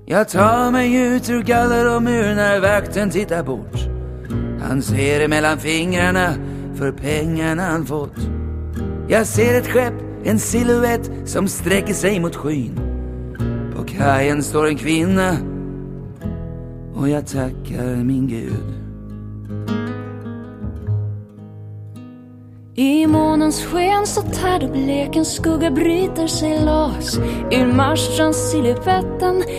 Jag tar mig ut ur galler och mur när vakten tittar bort. Han ser emellan fingrarna för pengarna han fått. Jag ser ett skepp, en silhuett som sträcker sig mot skyn. På kajen står en kvinna och jag tackar min Gud. I månens sken så tärd och blek en skugga bryter sig loss ur Marstrands silhuetten.